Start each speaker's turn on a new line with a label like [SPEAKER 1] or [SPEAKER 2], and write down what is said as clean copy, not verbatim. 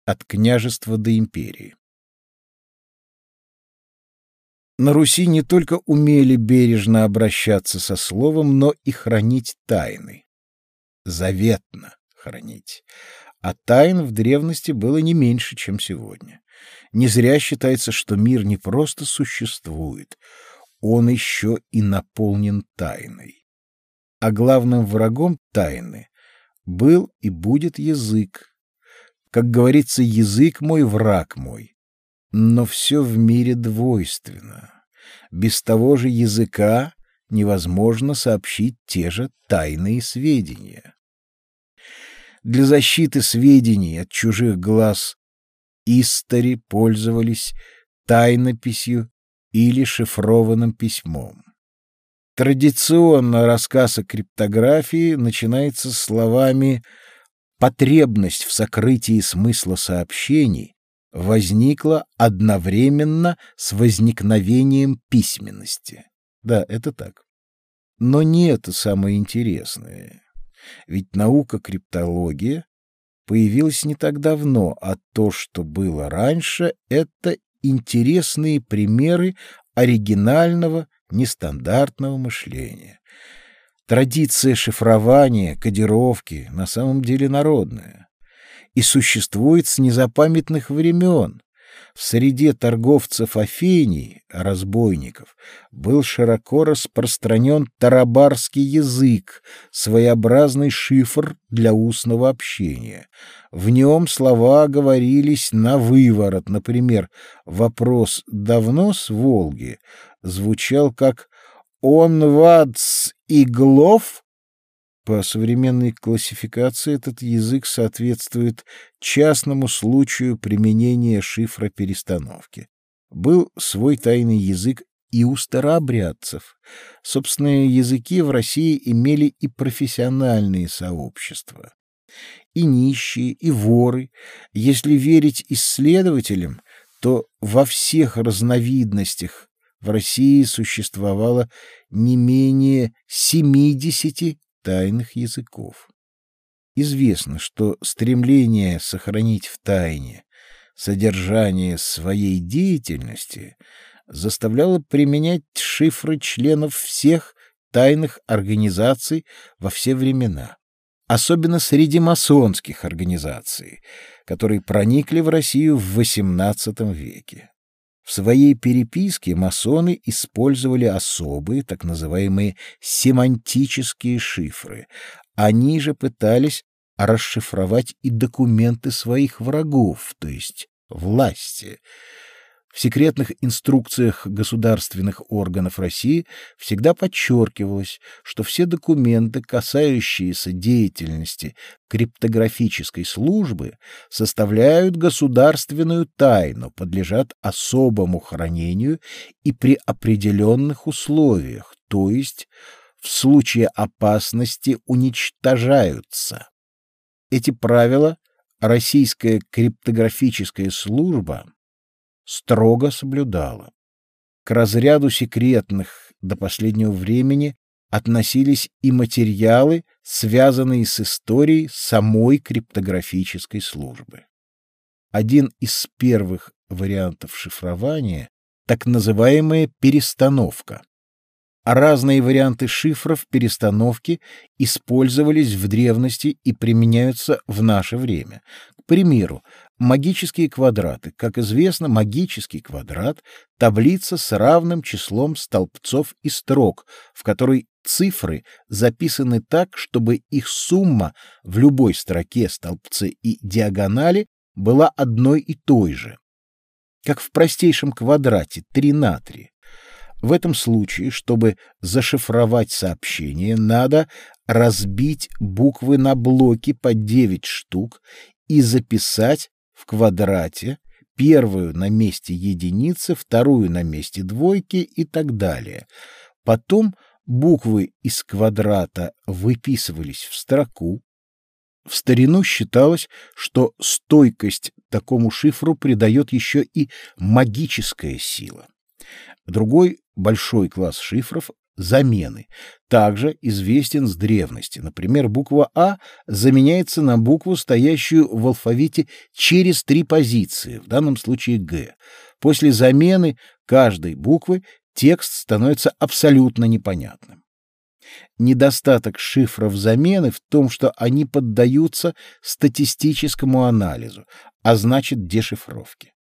[SPEAKER 1] от княжества до империи. На Руси не только умели бережно обращаться со словом, но и хранить тайны. Заветно хранить. А тайн в древности было не меньше, чем сегодня. Не зря считается, что мир не просто существует, он еще и наполнен тайной. А главным врагом тайны был и будет язык. Как говорится, язык мой, враг мой. Но все в мире двойственно. Без того же языка невозможно сообщить те же тайные сведения. Для защиты сведений от чужих глаз истори пользовались тайнописью или шифрованным письмом. Традиционно рассказ о криптографии начинается словами «потребность в сокрытии смысла сообщений возникла одновременно с возникновением письменности». Да, это так. Но не это самое интересное. Ведь наука криптология появилась не так давно, а то, что было раньше, это интересные примеры оригинального, нестандартного мышления. Традиция шифрования, кодировки на самом деле народная и существует с незапамятных времен. В среде торговцев Афиний, разбойников, был широко распространен тарабарский язык, своеобразный шифр для устного общения. В нем слова говорились на выворот. Например, вопрос «давно с Волги» звучал как «Он вац иглов?» По современной классификации этот язык соответствует частному случаю применения шифра перестановки. Был свой тайный язык и у старообрядцев. Собственные языки в России имели и профессиональные сообщества. И нищие, и воры. Если верить исследователям, то во всех разновидностях в России существовало не менее 70 тайных языков. Известно, что стремление сохранить в тайне содержание своей деятельности заставляло применять шифры членов всех тайных организаций во все времена, особенно среди масонских организаций, которые проникли в Россию в XVIII веке. В своей переписке масоны использовали особые, так называемые семантические шифры. Они же пытались расшифровать и документы своих врагов, то есть власти. В секретных инструкциях государственных органов России всегда подчеркивалось, что все документы, касающиеся деятельности криптографической службы, составляют государственную тайну, подлежат особому хранению и при определенных условиях, то есть в случае опасности уничтожаются. Эти правила российская криптографическая служба строго соблюдала. К разряду секретных до последнего времени относились и материалы, связанные с историей самой криптографической службы. Один из первых вариантов шифрования — так называемая перестановка. А разные варианты шифров перестановки использовались в древности и применяются в наше время. К примеру, магические квадраты. Как известно, магический квадрат — таблица с равным числом столбцов и строк, в которой цифры записаны так, чтобы их сумма в любой строке, столбце и диагонали была одной и той же. Как в простейшем квадрате 3 на 3. В этом случае, чтобы зашифровать сообщение, надо разбить буквы на блоки по 9 штук и записать в квадрате первую на месте единицы, вторую на месте двойки и так далее. Потом буквы из квадрата выписывались в строку. В старину считалось, что стойкость такому шифру придает еще и магическая сила. Другой большой класс шифров замены также известен с древности. Например, буква «А» заменяется на букву, стоящую в алфавите через 3 позиции, в данном случае «Г». После замены каждой буквы текст становится абсолютно непонятным. Недостаток шифров замены в том, что они поддаются статистическому анализу, а значит дешифровке.